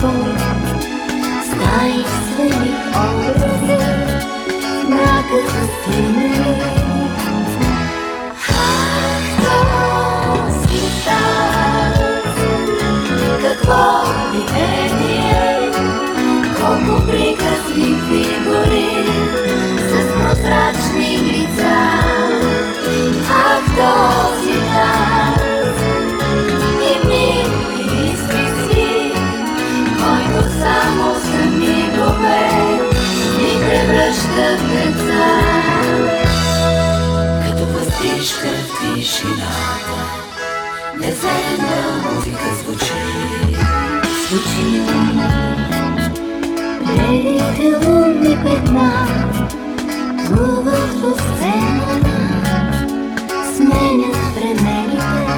твой, с таинствени образи, мрака застигнали. Този танц, какво видение, колко приказни фигури с прозрачни лица. Ах, този танц и мили изписи, който само за мигове ни превръща в деца. Като пастишка в тишината, неземна музика звучи. Белите лунни петна плуват по сцената, сменят времените.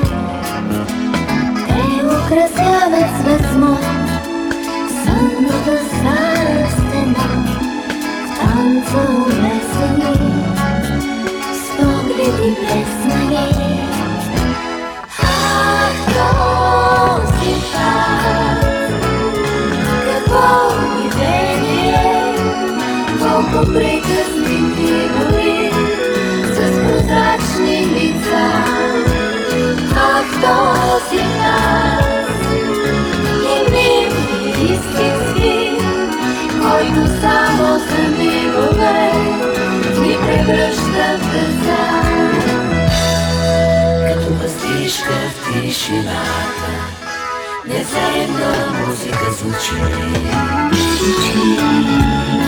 Те украсяват с възмо сънната стара стена, в танца улесени, с погледи блеснали. Ах, този танц, какво видение, колко приказни фигури с прозрачни лица. Ах, този танц и мили изписки, който само за мигове ни превръща в деца. Като пастишка в тишината, неземна музика звучи.